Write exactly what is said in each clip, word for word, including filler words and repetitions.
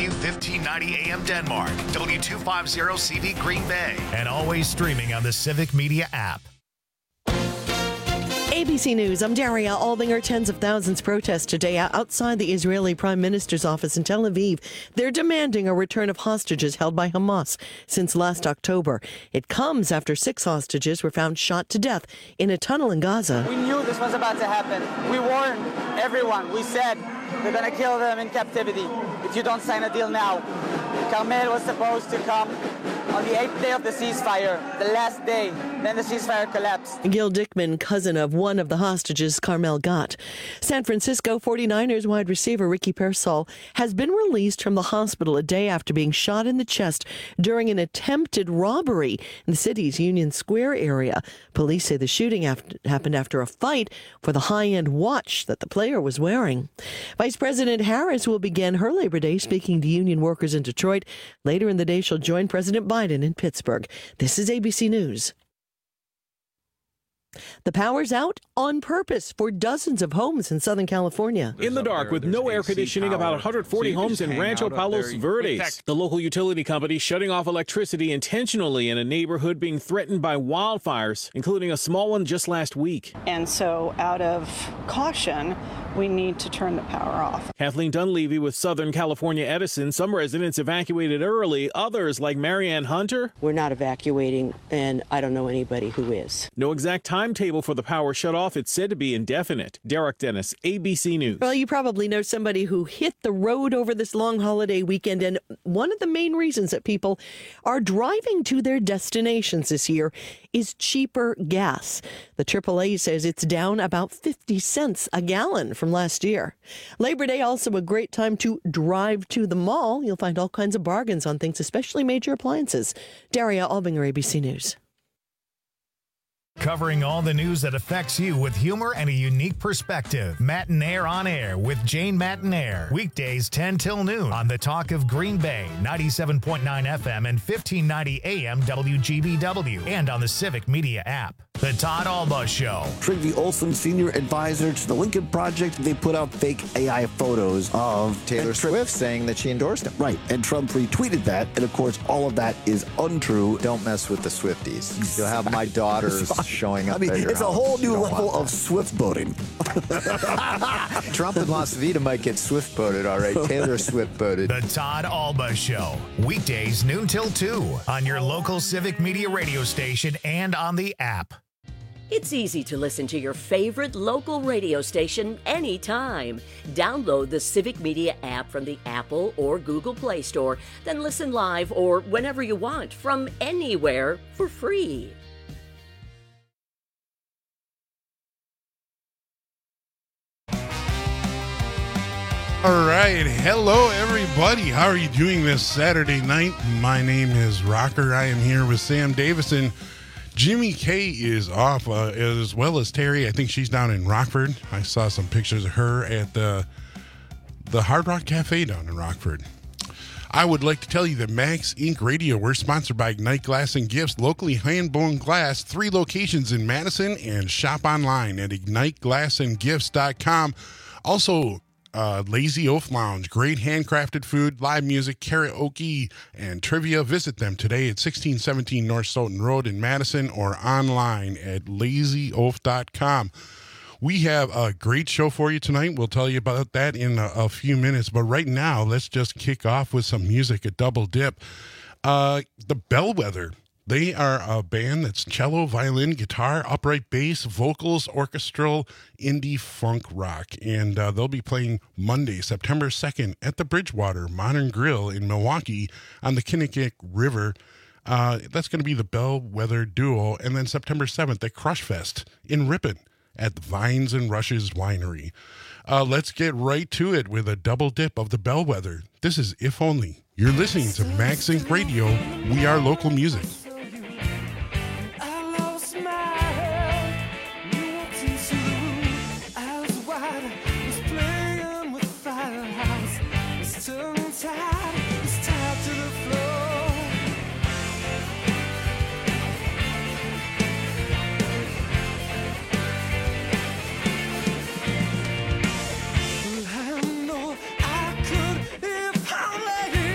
W fifteen ninety A M Denmark, W two fifty C V Green Bay, and always streaming on the Civic Media app. A B C News, I'm Daria Albinger. Tens of thousands protest today outside the Israeli Prime Minister's office in Tel Aviv. They're demanding a return of hostages held by Hamas since last October. It comes after six hostages were found shot to death in a tunnel in Gaza. We knew this was about to happen. We warned everyone. We said they're going to kill them in captivity if you don't sign a deal now. Carmel was supposed to come on the eighth day of the ceasefire, the last day. Then the ceasefire collapsed. Gil Dickman, cousin of one of the hostages Carmel got. San Francisco forty-niners wide receiver Ricky Pearsall has been released from the hospital a day after being shot in the chest during an attempted robbery in the city's Union Square area. Police say the shooting after, happened after a fight for the high-end watch that the player was wearing. Vice President Harris will begin her Labor Day speaking to union workers in Detroit. Later in the day, she'll join President Biden in Pittsburgh. This is A B C News. The power's out on purpose for dozens of homes in Southern California. In the dark with no air conditioning, about one hundred forty homes in Rancho Palos Verdes. The local utility company shutting off electricity intentionally in a neighborhood being threatened by wildfires, including a small one just last week. And so out of caution, we need to turn the power off. Kathleen Dunleavy with Southern California Edison. Some residents evacuated early. Others, like Marianne Hunter, we're not evacuating, and I don't know anybody who is. No exact timetable for the power shutoff. It's said to be indefinite. Derek Dennis, A B C News. Well, you probably know somebody who hit the road over this long holiday weekend, and one of the main reasons that people are driving to their destinations this year is cheaper gas. The triple A says it's down about fifty cents a gallon from last year. Labor Day also a great time to drive to the mall. You'll find all kinds of bargains on things, especially major appliances. Daria Albinger, A B C News. Covering all the news that affects you with humor and a unique perspective. Matinaire on Air with Jane Matinaire. Weekdays ten till noon on the Talk of Green Bay, ninety-seven point nine F M and fifteen ninety A M W G B W, and on the Civic Media app. The Todd Alba Show. Trygve Olsen, senior advisor to the Lincoln Project, they put out fake A I photos of Taylor Swift saying that she endorsed him. Right, and Trump retweeted that, and of course, all of that is untrue. Don't mess with the Swifties. You'll have my daughters showing up. I mean, at your it's a house. whole new You don't level want of Swift boating. Trump in Las Vegas might get Swift boated, all right. Taylor Swift boated. The Todd Alba Show. Weekdays noon till two on your local Civic Media radio station and on the app. It's easy to listen to your favorite local radio station anytime. Download the Civic Media app from the Apple or Google Play Store, then listen live or whenever you want from anywhere for free. All right. Hello, everybody. How are you doing this Saturday night? My name is Rocker. I am here with Sam Davison. Jimmy K is off, uh, as well as Terry. I think she's down in Rockford. I saw some pictures of her at the, the Hard Rock Cafe down in Rockford. I would like to tell you that Max Incorporated. Radio, we're sponsored by Ignite Glass and Gifts, locally hand-blown glass, three locations in Madison, and shop online at ignite glass and gifts dot com. Also, Uh, Lazy Oaf Lounge, great handcrafted food, live music, karaoke, and trivia. Visit them today at sixteen seventeen North Stoughton Road in Madison or online at lazy oaf dot com. We have a great show for you tonight. We'll tell you about that in a, a few minutes. But right now, let's just kick off with some music, a double dip. Uh, the Bellwether. They are a band that's cello, violin, guitar, upright bass, vocals, orchestral, indie funk rock. And uh, they'll be playing Monday, September second at the Bridgewater Modern Grill in Milwaukee on the Kinnickinnic River. Uh, that's going to be the Bellwether Duo. And then September seventh at Crush Fest in Ripon at the Vines and Rushes Winery. Uh, let's get right to it with a double dip of the Bellwether. This is If Only. You're listening to Max Inc Radio. We are local music. I know I could if I let it.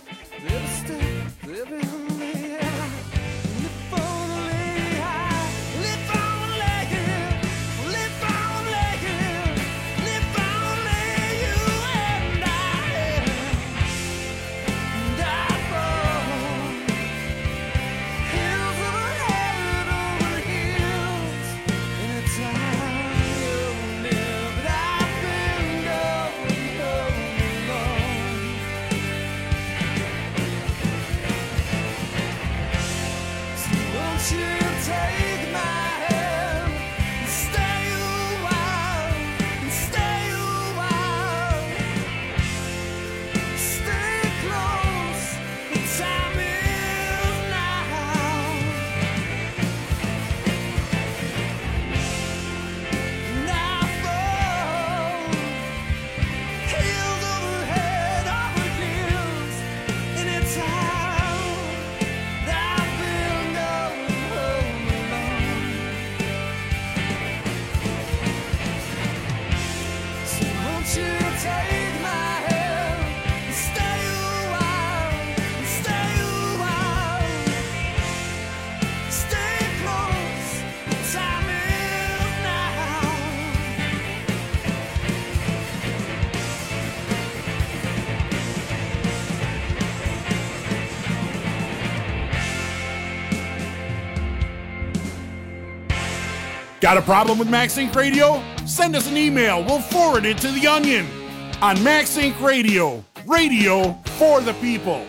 Got a problem with MaxSync Radio? Send us an email. We'll forward it to The Onion on MaxSync Radio. Radio for the people.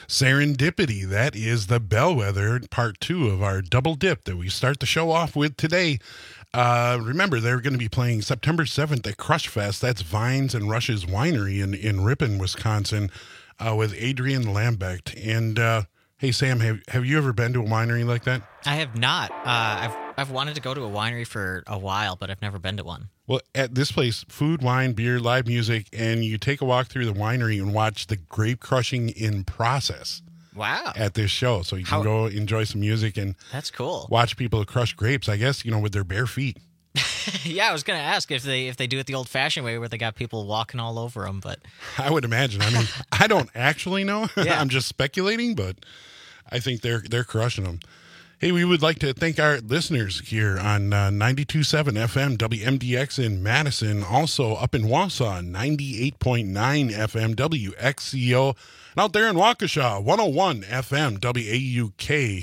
Serendipity. That is the bellwether, part two of our double dip that we start the show off with today. Uh, remember, they're going to be playing September seventh at Crush Fest. That's Vines and Rush's Winery in, in Ripon, Wisconsin, uh, with Adrian Lambecht. And uh, hey, Sam, have, have you ever been to a winery like that? I have not. Uh, I've I've wanted to go to a winery for a while, but I've never been to one. Well, at this place, food, wine, beer, live music, and you take a walk through the winery and watch the grape crushing in process. Wow. At this show. So you can How, go enjoy some music and that's cool. Watch people crush grapes, I guess, you know, with their bare feet. Yeah, I was going to ask if they if they do it the old-fashioned way where they got people walking all over them, but I would imagine. I mean, I don't actually know. Yeah. I'm just speculating, but I think they're they're crushing them. Hey, we would like to thank our listeners here on uh, ninety-two point seven F M W M D X in Madison, also up in Wausau, ninety-eight point nine F M W X C O, and out there in Waukesha, one oh one F M W A U K,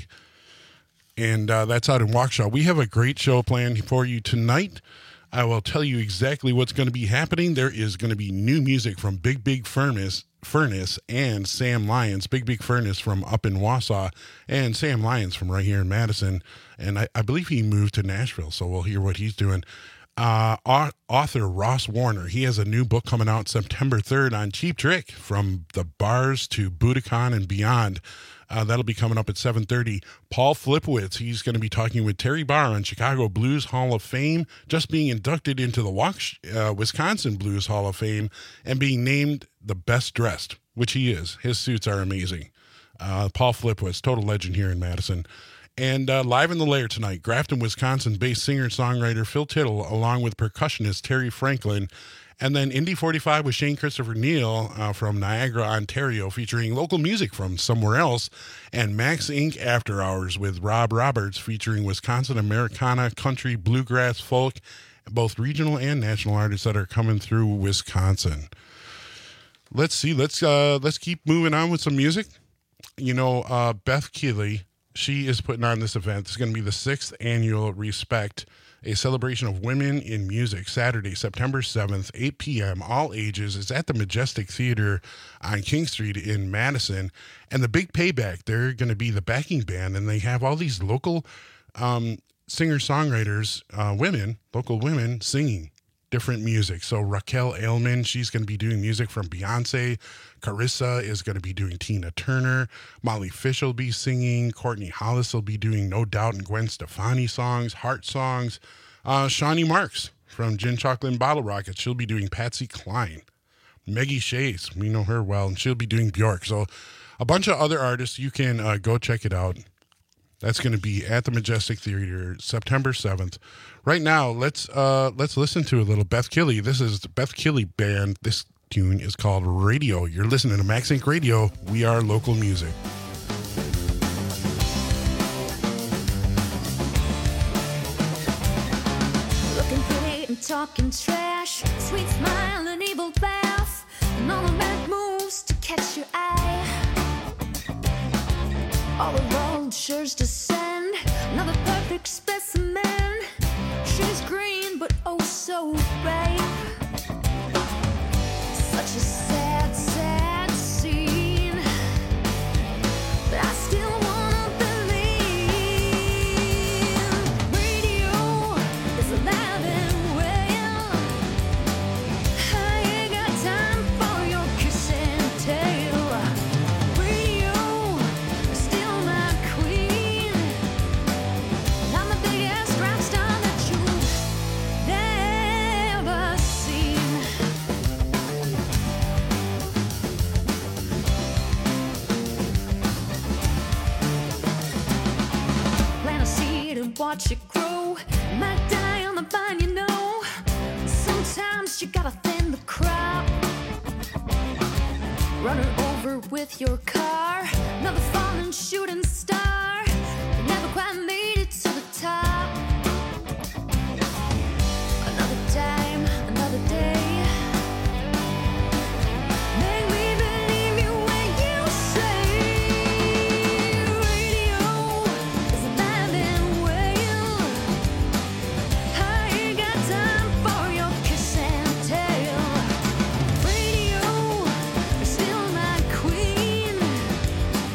and uh, that's out in Waukesha. We have a great show planned for you tonight. I will tell you exactly what's going to be happening. There is going to be new music from Big Big Furnace, Furnace and Sam Lyons. Big Big Furnace from up in Wausau and Sam Lyons from right here in Madison. And I, I believe he moved to Nashville, so we'll hear what he's doing. Uh, author Ross Warner, he has a new book coming out September third on Cheap Trick, From the Bars to Budokan and Beyond. Uh, that'll be coming up at seven thirty. Paul Flipwitz, he's going to be talking with Terry Barr on Chicago Blues Hall of Fame, just being inducted into the uh, Wisconsin Blues Hall of Fame and being named the best dressed, which he is. His suits are amazing. Uh, Paul Flipwitz, total legend here in Madison. And uh, live in the Lair tonight, Grafton, Wisconsin-based singer-songwriter Phil Tittle, along with percussionist Terry Franklin. And then Indy forty-five with Shane Christopher Neal uh, from Niagara, Ontario, featuring local music from somewhere else. And Max Incorporated After Hours with Rob Roberts, featuring Wisconsin Americana, country, bluegrass, folk, both regional and national artists that are coming through Wisconsin. Let's see. Let's uh, let's keep moving on with some music. You know, uh, Beth Keeley, she is putting on this event. It's going to be the sixth annual Respect, a celebration of women in music, Saturday, September seventh, eight p.m., all ages. It's at the Majestic Theater on King Street in Madison. And the big payback, they're going to be the backing band, and they have all these local um, singer-songwriters, uh, women, local women, singing different music. So Raquel Ailman, she's going to be doing music from Beyonce. Carissa is going to be doing Tina Turner. Molly Fish will be singing. Courtney Hollis will be doing No Doubt and Gwen Stefani songs, Heart songs. Uh, Shawnee Marks from Gin Chocolate and Bottle Rocket, she'll be doing Patsy Cline. Maggie Shays, we know her well, and she'll be doing Bjork. So a bunch of other artists, you can uh, go check it out. That's going to be at the Majestic Theater, September seventh. Right now, let's uh, let's listen to a little Beth Keeley. This is the Beth Keeley Band. This tune is called Radio. You're listening to Max Inc Radio. We are local music. Looking pretty and talking trash, sweet smile and evil laugh, and all the bad moves to catch your eye. All the road sure's to send another perfect specimen. She's green, but oh so ripe. Such a sad, sad scene, but I still wanna believe. Radio is alive and well. I ain't got time for your kiss and tell. Radio is still my queen, and I'm the biggest rap star that you've never seen. Plant a seed and watch it grow. Might die on the vine, you know. Sometimes you gotta thin the crop. Run her over with your car. Another fallen shooting star. You never quite made it to the top. Another time, another day. Make me believe you when you say radio is alive and well. I ain't got time for your kiss and tell. Radio is still my queen,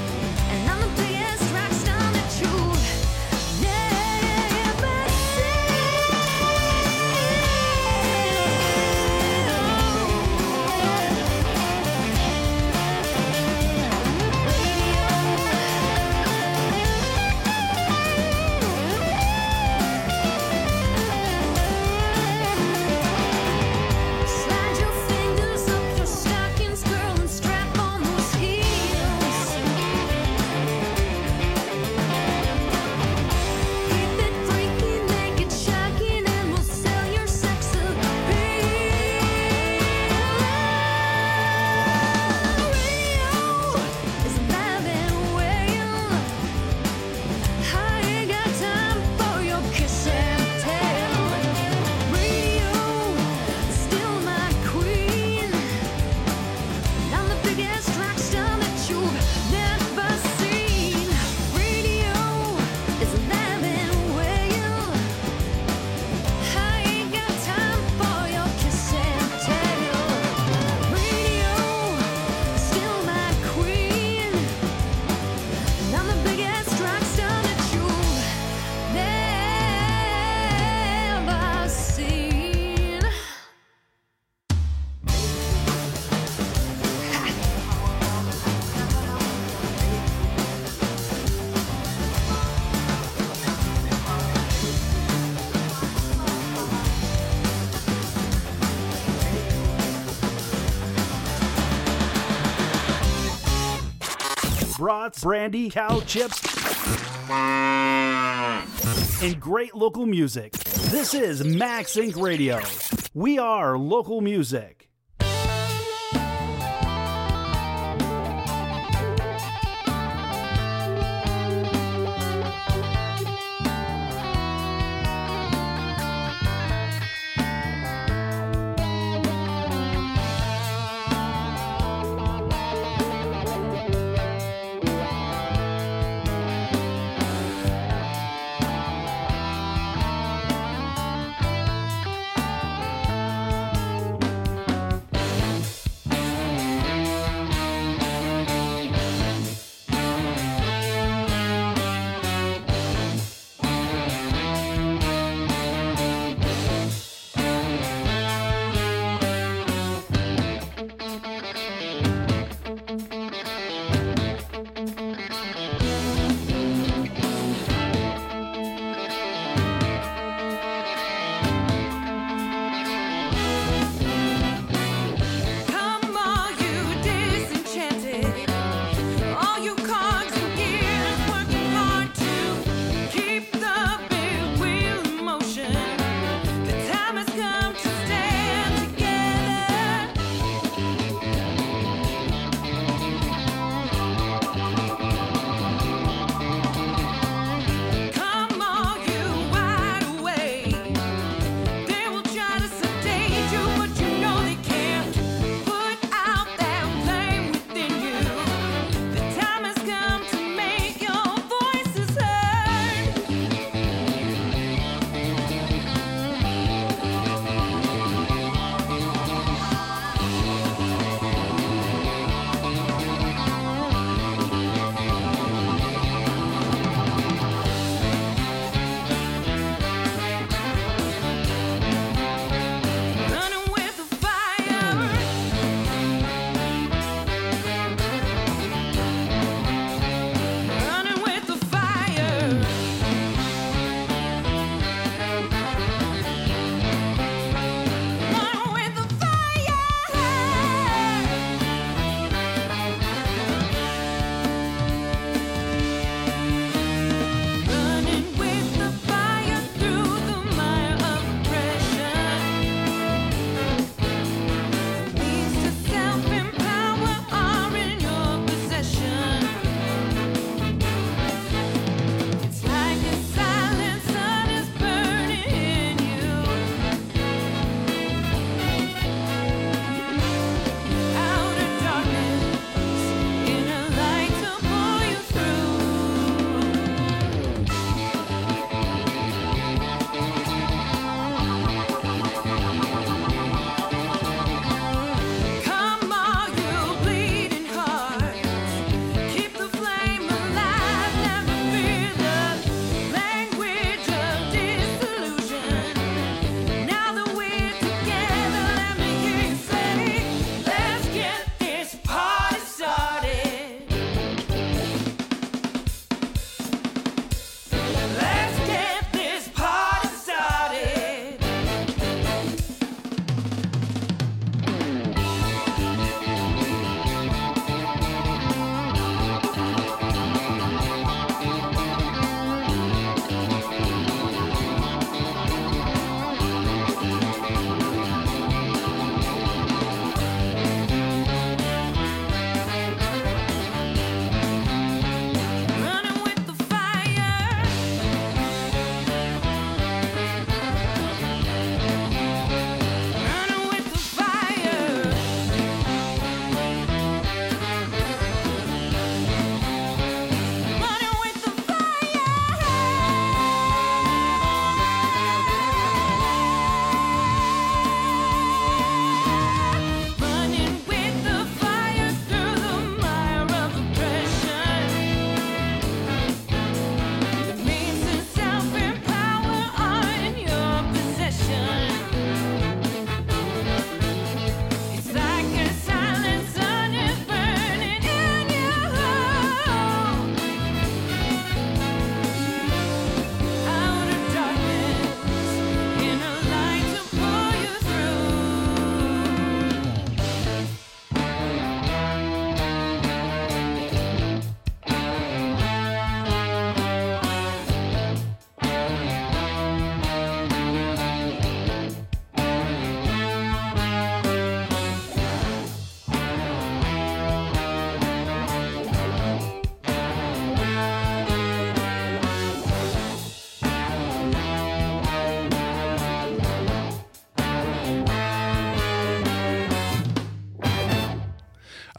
biggest rock star that you've never seen. Radio is alive and well. I ain't got time for your kiss and tell. Radio, still my queen. And I'm the biggest rock star that you've never seen. Brats, brandy, cow chips, and great local music. This is Max Inc Radio. We are local music.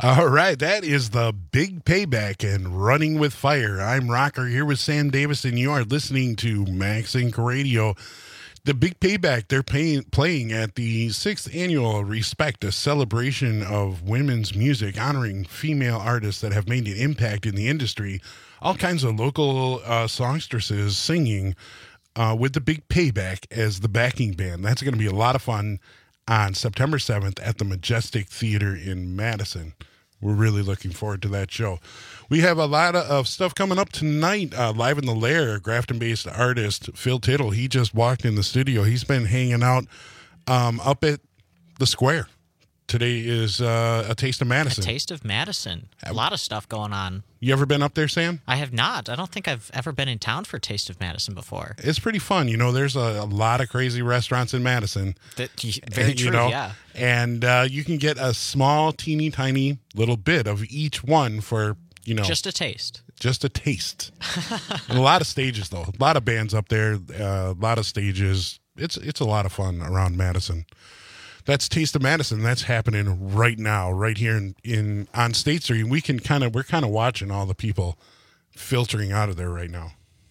All right, that is the Big Payback and Running with Fire. I'm Rocker here with Sam Davis, and you are listening to Max Inc Radio. The Big Payback, they're paying, playing at the sixth annual Respect, a celebration of women's music, honoring female artists that have made an impact in the industry. All kinds of local uh, songstresses singing uh, with the Big Payback as the backing band. That's going to be a lot of fun on September seventh at the Majestic Theater in Madison. We're really looking forward to that show. We have a lot of stuff coming up tonight. Uh, Live in the Lair, Grafton-based artist Phil Tittle. He just walked in the studio. He's been hanging out um, up at the Square. Today is uh, a Taste of Madison. A Taste of Madison. A lot of stuff going on. You ever been up there, Sam? I have not. I don't think I've ever been in town for Taste of Madison before. It's pretty fun. You know, there's a, a lot of crazy restaurants in Madison. That, very you true, know? yeah. And uh, you can get a small, teeny tiny little bit of each one for, you know. Just a taste. Just a taste. And a lot of stages, though. A lot of bands up there. Uh, a lot of stages. It's It's a lot of fun around Madison. That's Taste of Madison. That's happening right now, right here in, in on State Street. We can kind of we're kind of watching all the people filtering out of there right now.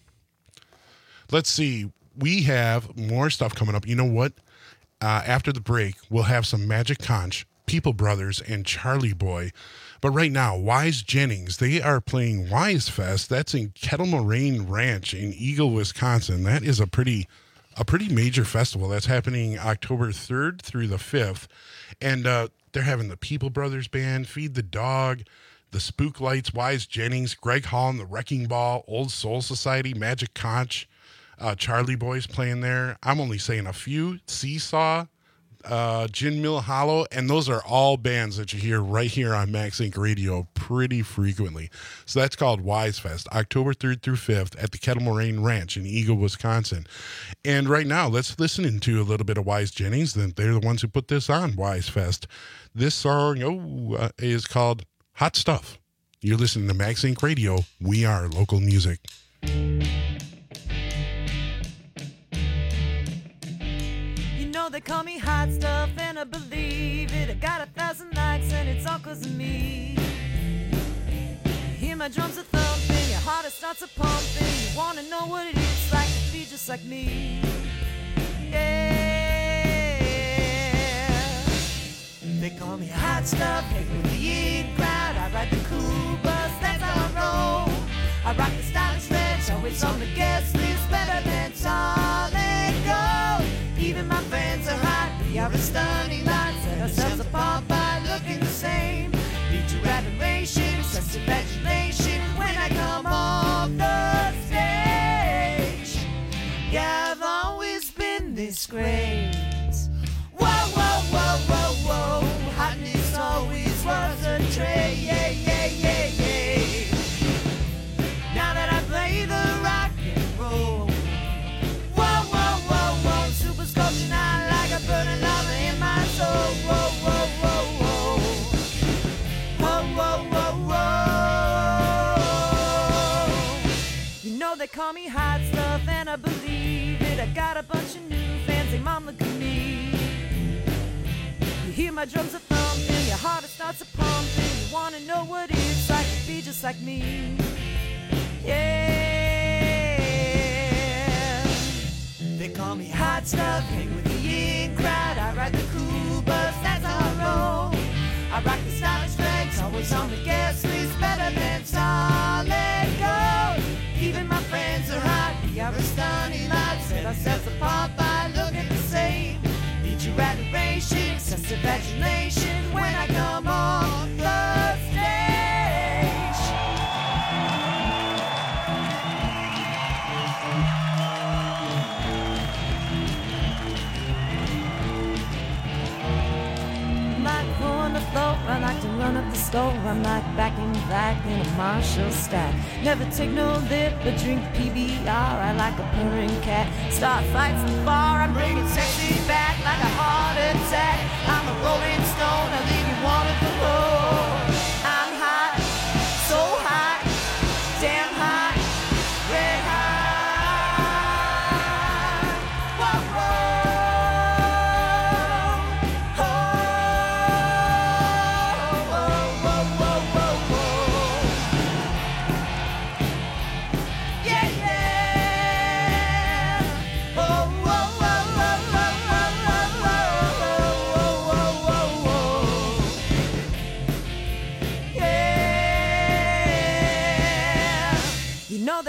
Let's see. We have more stuff coming up. You know what? Uh, after the break, we'll have some Magic Conch, People Brothers, and Charlie Boy. But right now, Wise Jennings, they are playing Wise Fest. That's in Kettle Moraine Ranch in Eagle, Wisconsin. That is a pretty a pretty major festival. That's happening October third through the fifth. And uh, they're having the People Brothers Band, Feed the Dog, the Spook Lights, Wise Jennings, Greg Hall and the Wrecking Ball, Old Soul Society, Magic Conch, uh, Charlie Boy's playing there. I'm only saying a few. Seesaw, uh, Gin Mill Hollow, and those are all bands that you hear right here on Max Inc Radio pretty frequently. So that's called Wise Fest, October third through fifth at the Kettle Moraine Ranch in Eagle, Wisconsin. And right now, let's listen into a little bit of Wise Jennings. They're the ones who put this on, Wise Fest. This song oh, uh, is called Hot Stuff. You're listening to Max Inc Radio. We are local music. They call me hot stuff and I believe it. I got a thousand likes and it's all cause of me. Hear my drums are thumping, your heart it starts a pumping. You wanna know what it is like to be just like me. Yeah. They call me hot stuff, hang with the in crowd. I ride the cool bus, that's how I roll. I rock the stylish ranch, always on the guest list, better than solid gold. Even my fans are hot, we are a stunning lot. Set ourselves apart by looking the same. Need your adoration, sense of adulation when I come off the stage. Yeah, I've always been this great. Whoa, whoa, whoa, whoa, whoa. Hotness always was a trait. Yeah, yeah, yeah, yeah. Now that I play the rock and roll. Whoa, whoa, whoa, whoa. Super sculpture now like a burning lava in my soul. Whoa, whoa, whoa, whoa. Whoa, whoa, whoa, whoa. You know they call me hot stuff and I believe it. I got a bunch of new fans, say, Mom, look at me. You hear my drums are thumping, your heart it starts a pumping. You wanna know what it's like to be just like me. Yeah. They call me hot stuff, hang with the in crowd. I ride the cool bus, that's how I roll. I rock the stylish legs, always on the guest list, better than solid gold. Even my friends are hot, we are a stunning lot. Set ourselves apart by looking the same. Need your adoration, sense of adulation when I come on the stage. Like on the floor, I like to run up the store. I'm like back in black in a Marshall stack. Never take no lip, but drink P B R. I like a purring cat. Start fights in the bar. I'm bringing sexy back like a heart attack. I'm a rolling stone. I leave you wanting to roll. I'm hot, so hot, damn hot, red hot. Whoa, whoa, oh, whoa, whoa, whoa,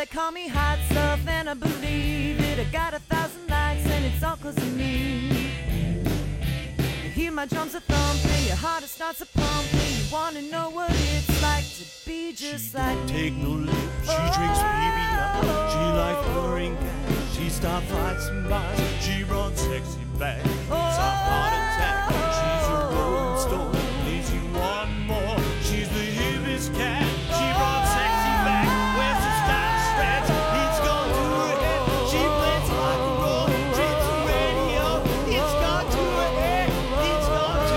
they call me hot stuff and I believe it. I got a thousand likes and it's all cause of me. You hear my drums a thumping, your heart it starts a pumping. You wanna know what it's like to be just She like don't me. take no lip. She drinks baby up. She like purring cat. She stop fights and bites. She runs sexy back. It's a heart attack. She's a rolling stone. Needs you one more. She's the hippest cat. She runs sexy back. Wears a style stretch. It's gone to her head. She plays rock and roll. Trips the radio. It's gone to her head. It's gone to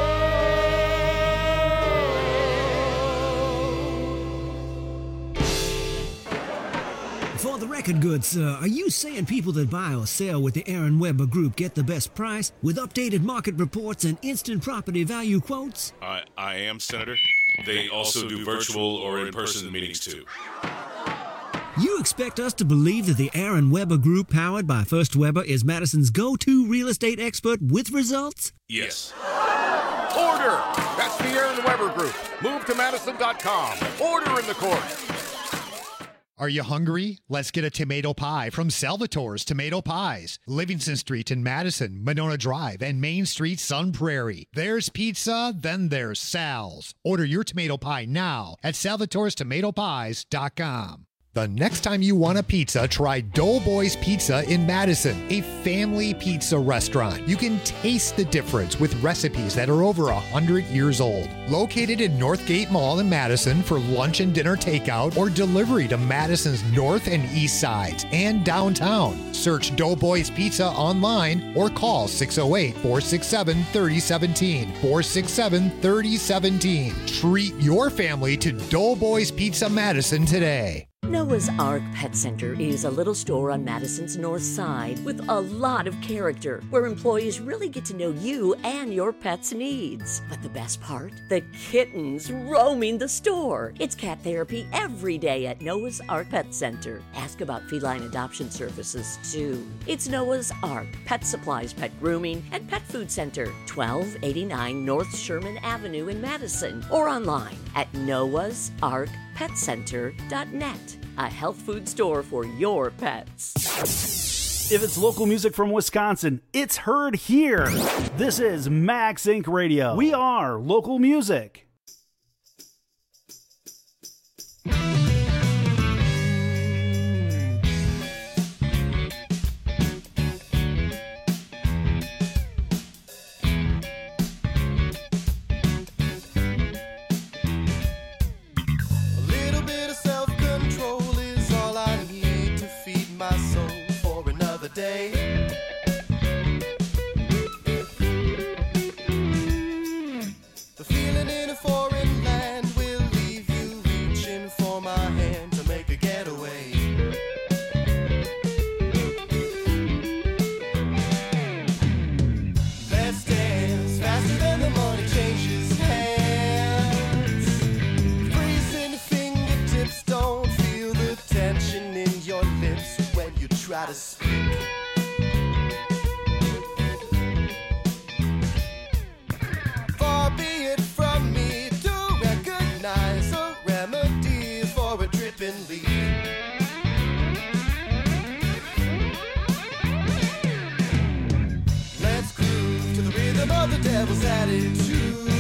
For the record goods, sir, are you saying people that buy or sell with the Aaron Weber Group get the best price with updated market reports and instant property value quotes? I, I am, Senator. They also do virtual or in-person meetings, too. You expect us to believe that the Aaron Weber Group, powered by First Weber, is Madison's go-to real estate expert with results? Yes. Order! That's the Aaron Weber Group. Move to Madison dot com. Order in the court. Are you hungry? Let's get a tomato pie from Salvatore's Tomato Pies. Livingston Street in Madison, Monona Drive, and Main Street, Sun Prairie. There's pizza, then there's Sal's. Order your tomato pie now at salvatores tomato pies dot com. The next time you want a pizza, try Doughboys Pizza in Madison, a family pizza restaurant. You can taste the difference with recipes that are over one hundred years old. Located in Northgate Mall in Madison for lunch and dinner takeout or delivery to Madison's north and east sides and downtown. Search Doughboys Pizza online or call six oh eight, four six seven, three oh one seven, four six seven, three oh one seven. Treat your family to Doughboys Pizza Madison today. Noah's Ark Pet Center is a little store on Madison's north side with a lot of character, where employees really get to know you and your pet's needs. But the best part? The kittens roaming the store. It's cat therapy every day at Noah's Ark Pet Center. Ask about feline adoption services, too. It's Noah's Ark Pet Supplies, Pet Grooming, and Pet Food Center, twelve eighty-nine North Sherman Avenue in Madison, or online at noahs ark pet center dot net. A health food store for your pets. If it's local music from Wisconsin, it's heard here. This is Max Inc Radio. We are local music. Day. The feeling in a foreign land will leave you reaching for my hand to make a getaway. Let's dance faster than the money changes hands. Freezing fingertips, don't feel the tension in your lips when you try to speak. Let's groove to the rhythm of the devil's attitude.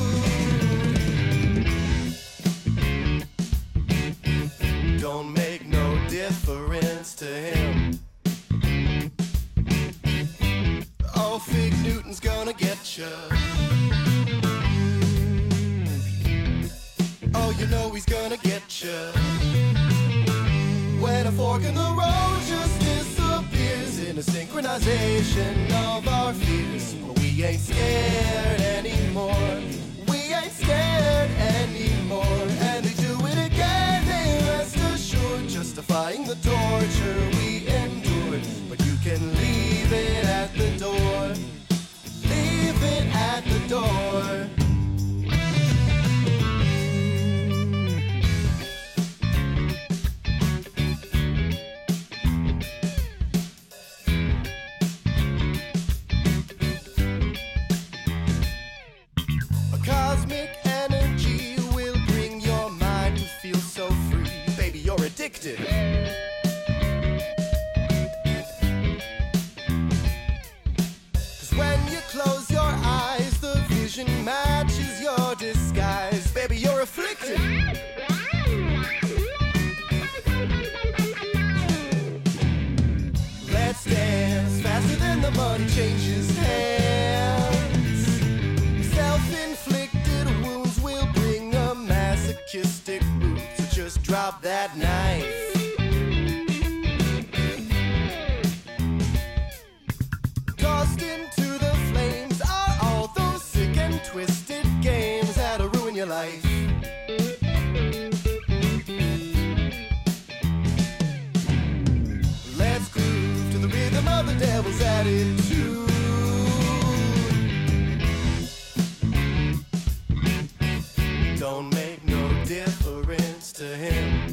Don't make no difference to him. Oh, Fig Newton's gonna get you. Oh, you know he's gonna get you. When a fork in the road just disappears in a synchronization of our fears. We ain't scared anymore. We ain't scared anymore. And they do it again, they rest assured, justifying the torture we endured. But you can leave it at the door. Leave it at the door. Cosmic energy are afflicted. Let's dance faster than the money changes hands. Self-inflicted wounds will bring a masochistic mood, so just drop that knife. Tossed into the flames are all those sick and twisted games that'll ruin your life. Let's groove to the rhythm of the devil's attitude. Don't make no difference to him.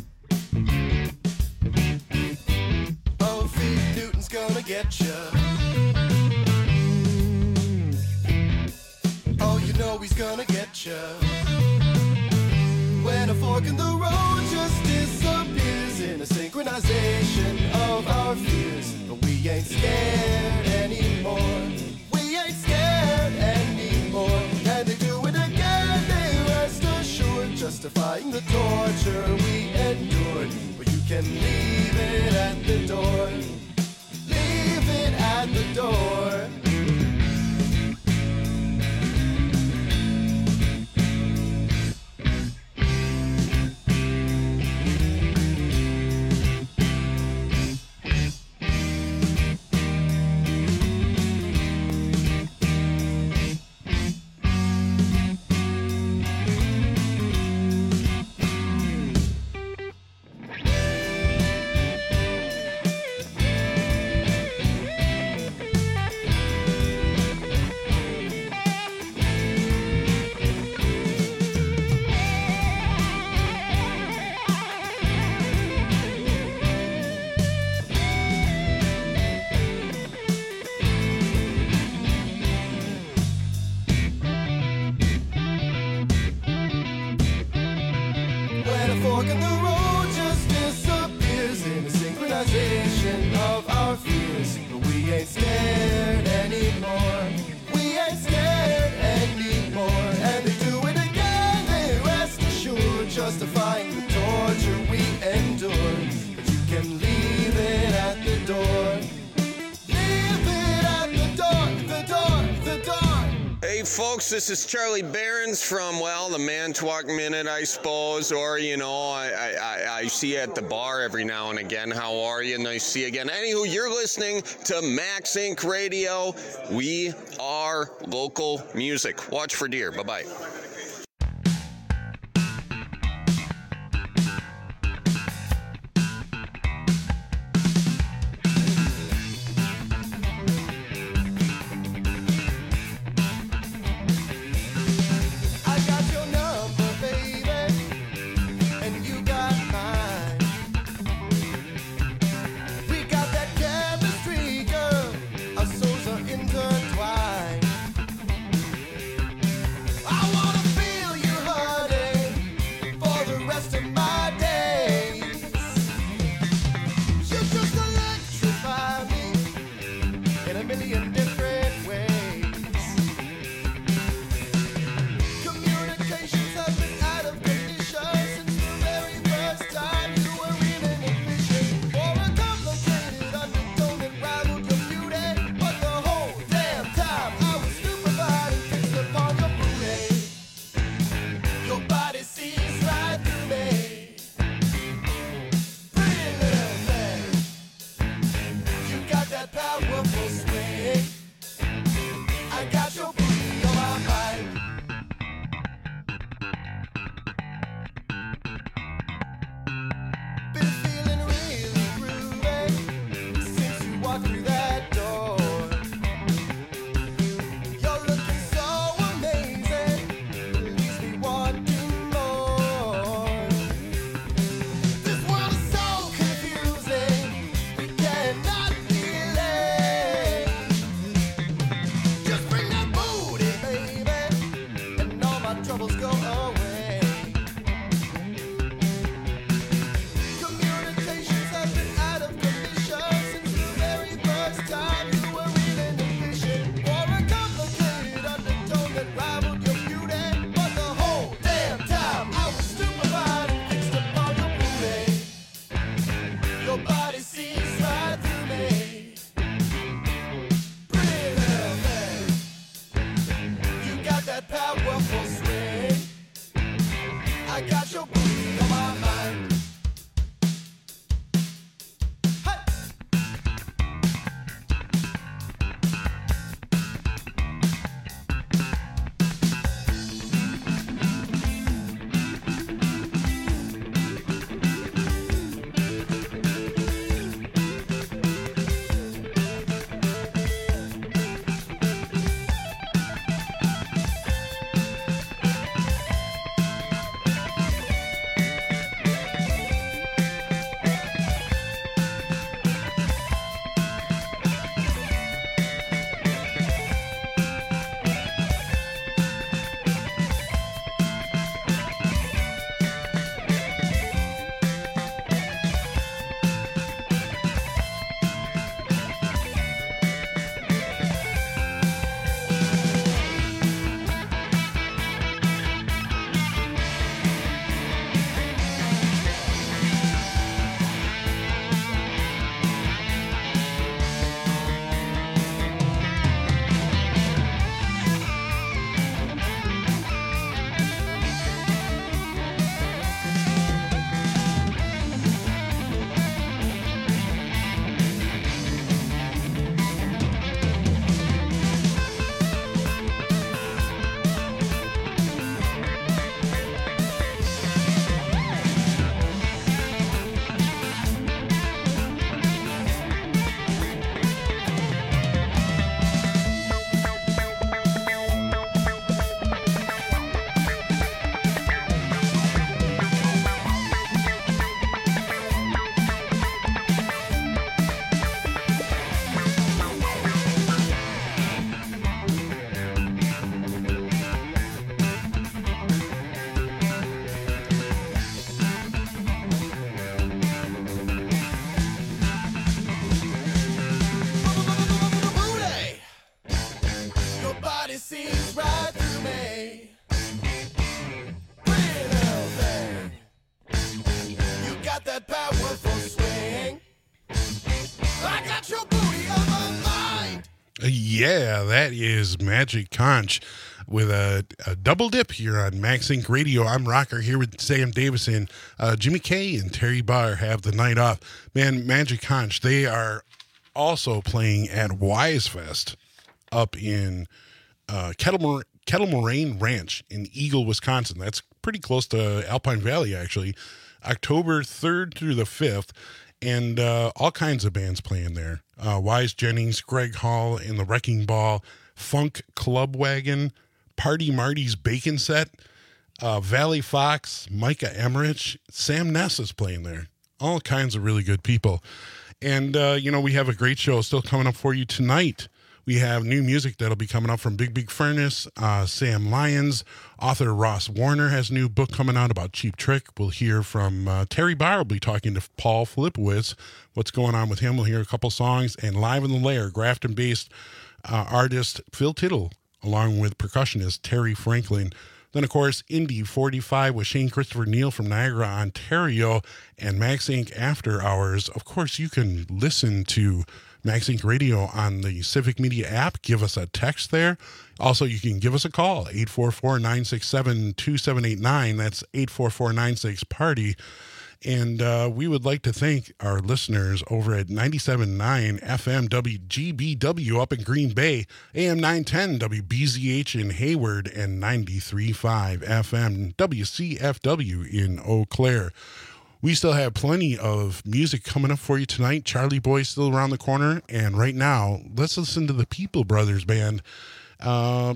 Oh, Feed Newton's gonna get ya. Oh, you know he's gonna get ya. When a fork in the road just disappears in a synchronization of our fears. But we ain't scared anymore. We ain't scared anymore. And they do it again, they rest assured, justifying the torture we endured. But you can leave it at the door. Leave it at the door. When a fork in the road just disappears in a synchronization of our fears. But we ain't scared anymore. We ain't scared anymore. And they do it again, they rest assured, justifying the torture we endured. But you can leave it at the door. Leave it at the door, the door, the door. Hey folks, this is Charlie Behrens from, well, the Manitowoc Minute, I suppose, or, you know, I, I, I see you at the bar every now and again. How are you? Nice to see you again. Anywho, you're listening to Max Inc Radio. We are local music. Watch for deer. Bye-bye. I got your number, baby, and you got mine. We got that chemistry, girl. Our souls are intertwined. I wanna I got your booty on my mind. Seems right through me. Pretty little thing. You got that powerful swing. I got your booty on my mind. Yeah, that is Magic Conch with a, a double dip here on Max Inc Radio. I'm Rocker here with Sam Davison. Uh, Jimmy K and Terry Barr have the night off. Man, Magic Conch, they are also playing at Wise Fest up in Uh, Kettle, Kettle Moraine Ranch in Eagle, Wisconsin. That's pretty close to Alpine Valley, actually. October third through the fifth, and uh, all kinds of bands playing there. Uh, Wise Jennings, Greg Hall and the Wrecking Ball, Funk Club Wagon, Party Marty's Bacon Set, uh, Valley Fox, Micah Emmerich, Sam Ness is playing there. All kinds of really good people. And, uh, you know, we have a great show still coming up for you tonight. We have new music that'll be coming up from Big Big Furnace. Uh, Sam Lyons, author Ross Warner has a new book coming out about Cheap Trick. We'll hear from uh, Terry Barr will be talking to Paul Filipowicz. What's going on with him? We'll hear a couple songs. And live in the lair, Grafton-based uh, artist Phil Tittle, along with percussionist Terry Franklin. Then, of course, Indy forty-five with Shane Christopher Neal from Niagara, Ontario, and Max Inc After Hours. Of course, you can listen to Max Inc Radio on the Civic Media app. Give us a text there. Also, you can give us a call, eight four four, nine six seven, two seven eight nine. That's eight four four, nine six, party. And uh, we would like to thank our listeners over at ninety-seven point nine F M W G B W up in Green Bay, A M nine ten W B Z H in Hayward, and ninety-three point five F M W C F W in Eau Claire. We still have plenty of music coming up for you tonight. Charlie Boy's still around the corner. And right now, let's listen to the People Brothers Band. Uh,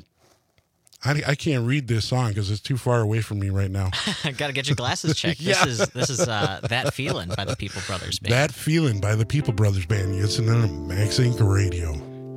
I, I can't read this song because it's too far away from me right now. Got to get your glasses checked. Yeah. This is this is uh, That Feeling by the People Brothers Band. That Feeling by the People Brothers Band. You listen to Max Inc Radio.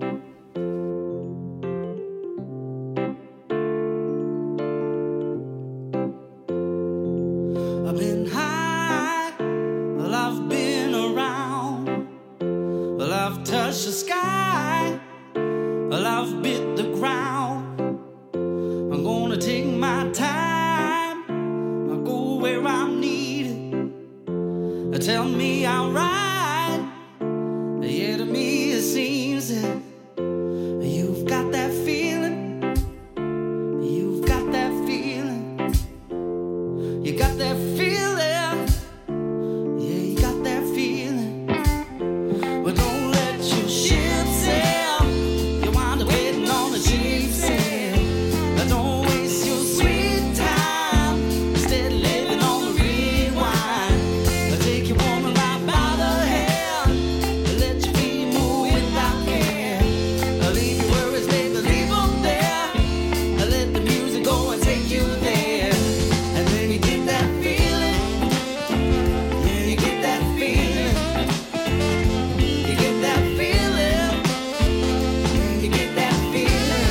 I've been high, well, I've been around, well, I've touched the sky, well, I've bit the ground. I'm gonna take my time, I'll go where I'm needed. Tell me I'll ride, yeah, to me it seems that you've got that feeling, you've got that feeling. You you got that feeling. Yeah, you got that feeling. Well, don't let your ship sail. You wind up waiting on the cheap sail. Don't waste your sweet time. Instead of living on the rewind. Take your woman right by the hand. Let your feet move without care. Leave your worries, baby, leave them there. Let the music go and take you there. And then you get that feeling. Yeah, you get that feeling. You get that feeling. You get that feeling.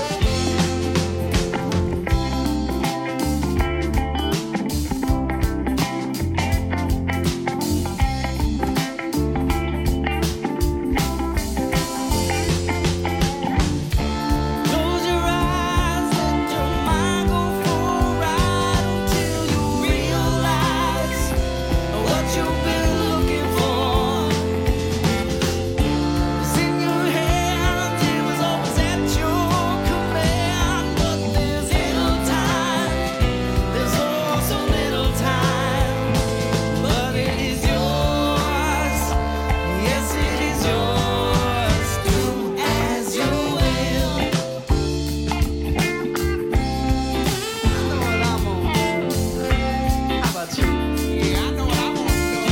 Close your eyes, let your mind go for a ride until you realize what you've been looking for. It's in your hands, it was always at your command. But there's little time, there's oh so little time. But it is yours, yes it is yours. Do as you will. I know what I'm on. How about you? Yeah, I know what I'm on.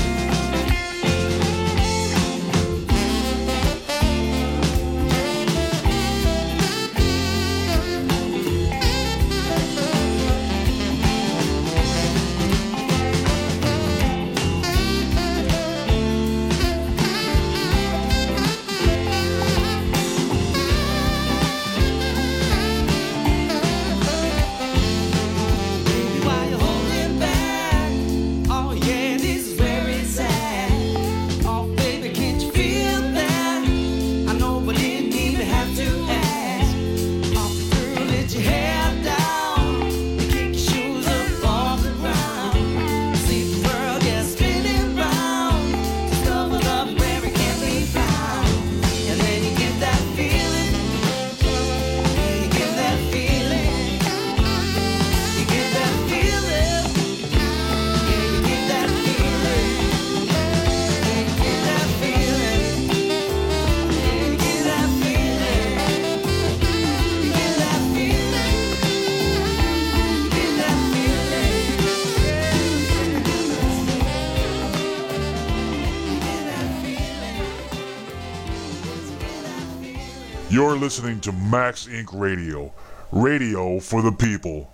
Why you holding back? Oh yeah, this is very sad. Oh baby, can't you feel that? I know, but didn't even have to ask. Oh girl, let your hair down, kick your shoes up off the ground. See the world, yeah, spinning round, discover love where it can't be found. And then you get that feeling. Yeah, you get that feeling. You get that feeling. Yeah, you get that feeling. Yeah, you get that feeling. Yeah, you get that feeling. You get that feeling. You're listening to Max Incorporated. Radio. Radio for the people.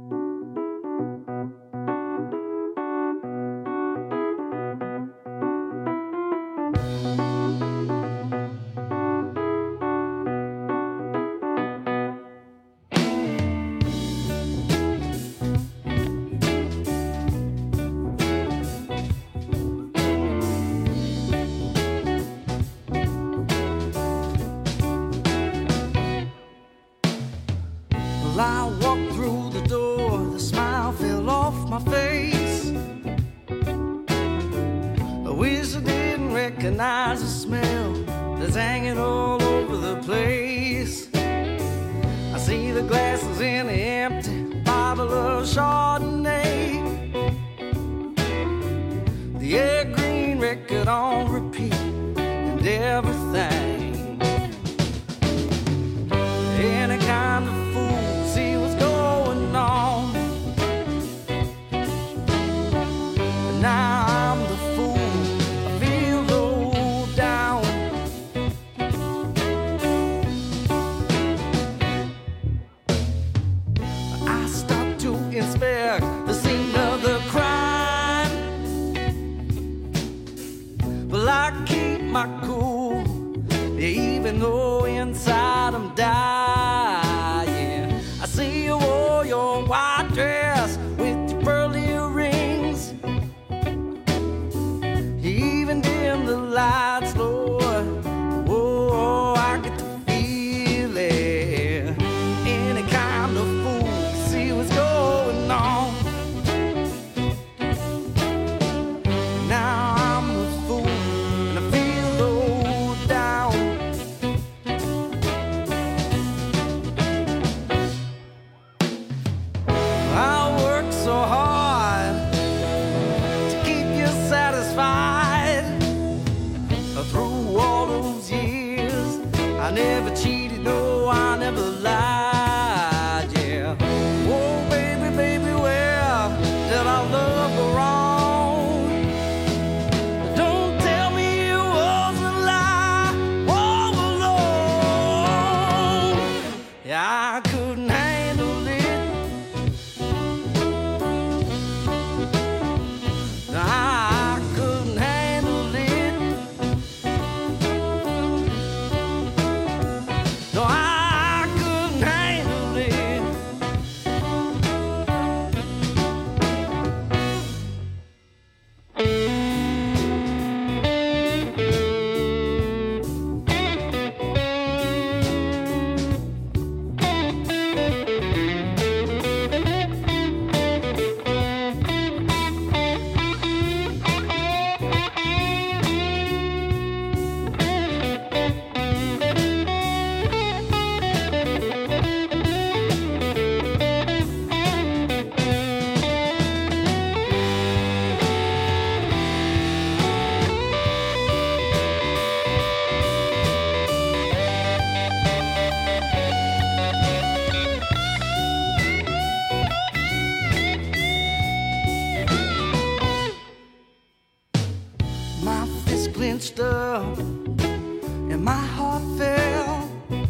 Well, I walked through the door, the smile fell off my face. I wish I didn't recognize the smell that's hanging all over the place. I see the glasses in the empty bottle of Chardonnay. The air green record on repeat and everything. Any kind of fool, see what's going on. And now I'm the fool, I feel low down. I start to inspect the scene of the crime. Well, I keep my cool, even though inside I'm dying. I see you wore your white dress with your pearly rings. clenched up and my heart fell.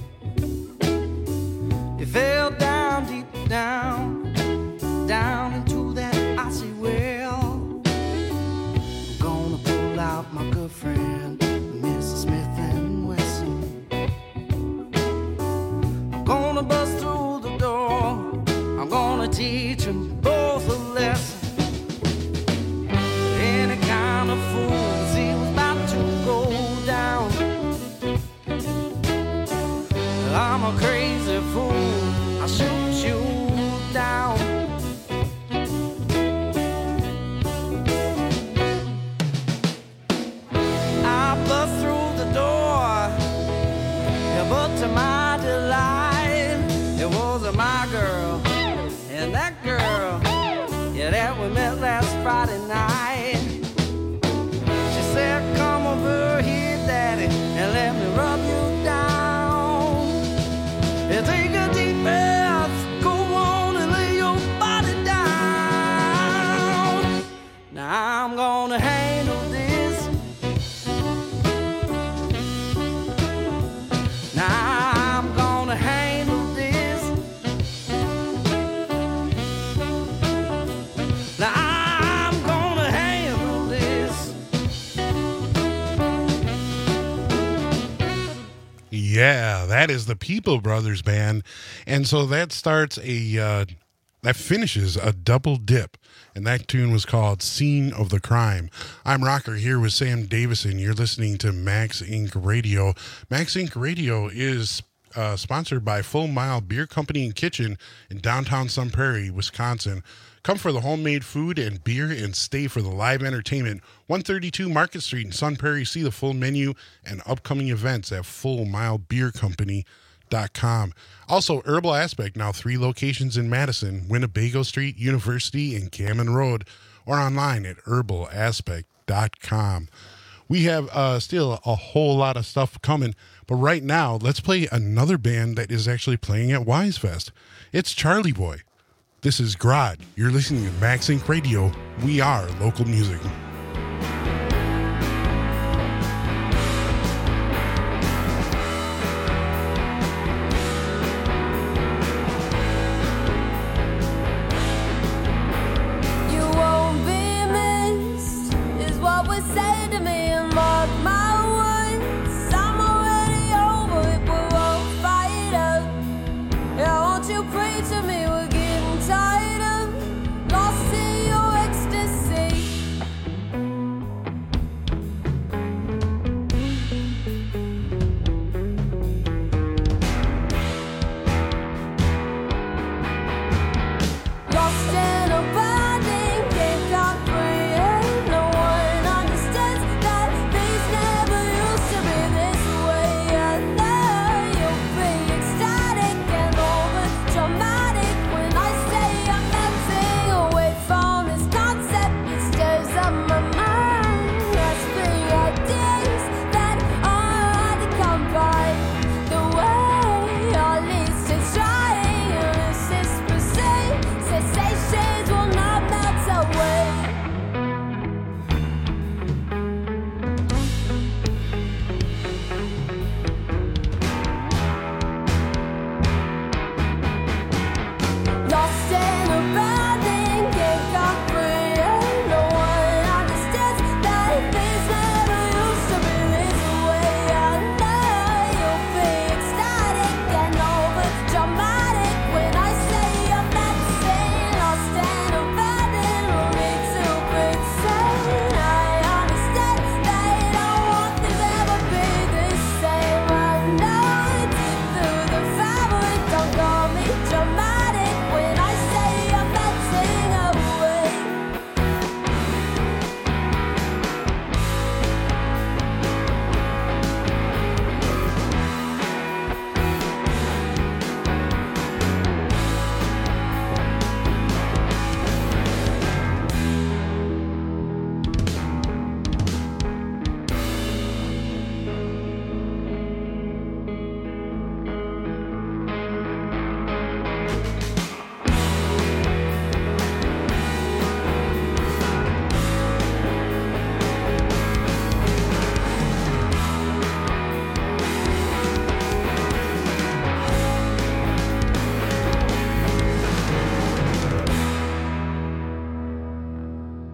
It fell down, deep down, down into that icy well. I'm gonna pull out my good friend, Missus Smith and Wesson. I'm gonna bust through the door. I'm gonna teach them both a lesson. Any kind of fools he was about to go down. I'm a crazy fool, I shoot you down. I bust through the door, yeah, but to my delight, it wasn't my girl. And that girl, yeah, that we met last Friday night. She said, come over here, daddy, and let me rub you down. Yeah, take a deep breath, go on and lay your body down. Now I'm gonna handle this. Now I'm gonna handle this. Now I'm gonna handle this. Yeah, that is the People Brothers Band. And so that starts a, uh, that finishes a double dip. And that tune was called Scene of the Crime. I'm Rocker here with Sam Davison. You're listening to Max Incorporated. Radio. Max Incorporated Radio is uh, sponsored by Full Mile Beer Company and Kitchen in downtown Sun Prairie, Wisconsin. Come for the homemade food and beer and stay for the live entertainment. one thirty-two Market Street in Sun Prairie. See the full menu and upcoming events at full mile beer company dot com. Also, Herbal Aspect, now three locations in Madison, Winnebago Street, University, and Gammon Road, or online at herbal aspect dot com. We have uh, still a whole lot of stuff coming, but right now, let's play another band that is actually playing at Wisefest. It's Charlie Boy. This is Grod. You're listening to Max Inc Radio. We are local music. You won't be missed, is what we say to me. And mark my words, I'm already over it. We won't fight up. Yeah, won't you pray to me? We're getting tired of lost in your ecstasy.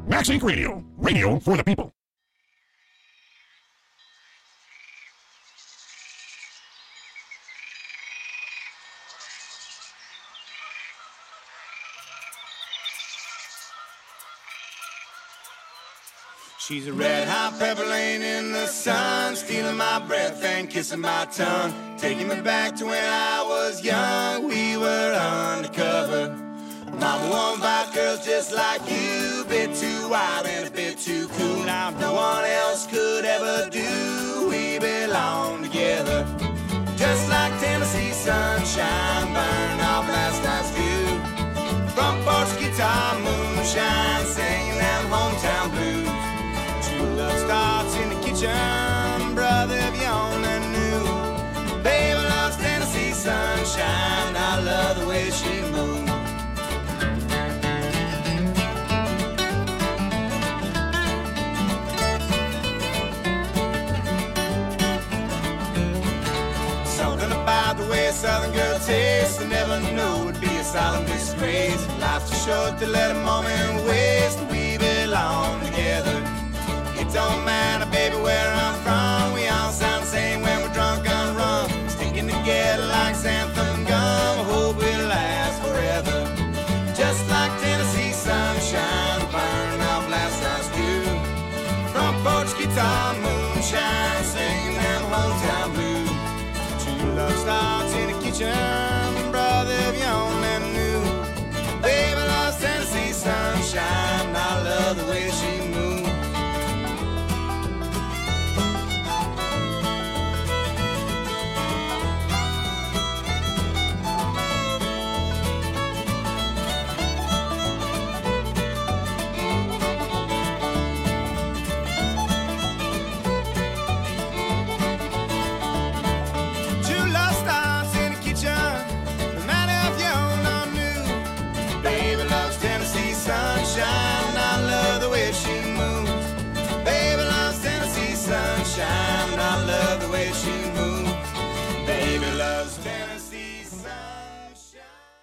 Max Inc Radio. Radio for the people. She's a red hot pepper laying in the sun, stealing my breath and kissing my tongue, taking me back to when I was young. We were undercover. Mama won't fight girls just like you, a bit too wild and a bit too cool. Now no one else could ever do. We belong together, just like Tennessee sunshine, burning off last night's view. Front porch guitar, moonshine, singing them hometown blues. Love starts in the kitchen, brother, if you only knew. Baby loves Tennessee sunshine, I love the way she moves. Something about the way a southern girl tastes, I never knew it'd be a solemn disgrace. Life's too short to let a moment waste. We belong together. It don't matter, baby, where I'm from. We all sound the same when we're drunk on rum. Sticking together like xanthan and gum. I hope it'll last forever. Just like Tennessee sunshine, burning off last night's dew. Front porch guitar, moonshine, singing them hometown blues. True love starts in the kitchen, brother, if you only knew. Baby loves Tennessee sunshine, I love the way she moves. I love the way she moves. Baby loves Tennessee sunshine.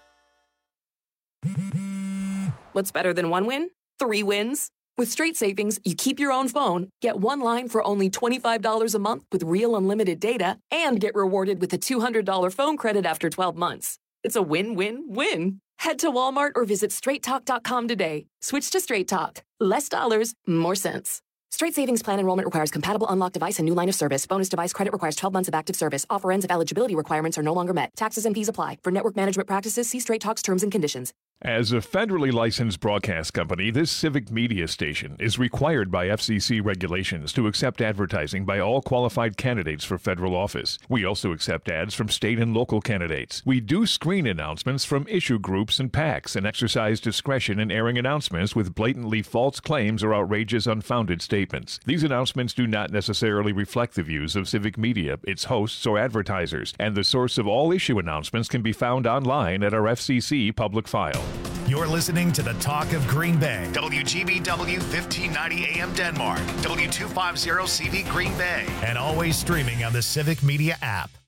What's better than one win? Three wins. With Straight Savings, you keep your own phone, get one line for only twenty-five dollars a month with real unlimited data, and get rewarded with a two hundred dollars phone credit after twelve months. It's a win-win-win. Head to Walmart or visit straight talk dot com today. Switch to Straight Talk. Less dollars, more sense. Straight Savings Plan enrollment requires compatible unlocked device and new line of service. Bonus device credit requires twelve months of active service. Offer ends if eligibility requirements are no longer met. Taxes and fees apply. For network management practices, see Straight Talk's terms and conditions. As a federally licensed broadcast company, this civic media station is required by F C C regulations to accept advertising by all qualified candidates for federal office. We also accept ads from state and local candidates. We do screen announcements from issue groups and PACs and exercise discretion in airing announcements with blatantly false claims or outrageous unfounded statements. These announcements do not necessarily reflect the views of civic media, its hosts, or advertisers, and the source of all issue announcements can be found online at our F C C public file. You're listening to the Talk of Green Bay. W G B W fifteen ninety A M Denmark. W two fifty C V Green Bay. And always streaming on the Civic Media app.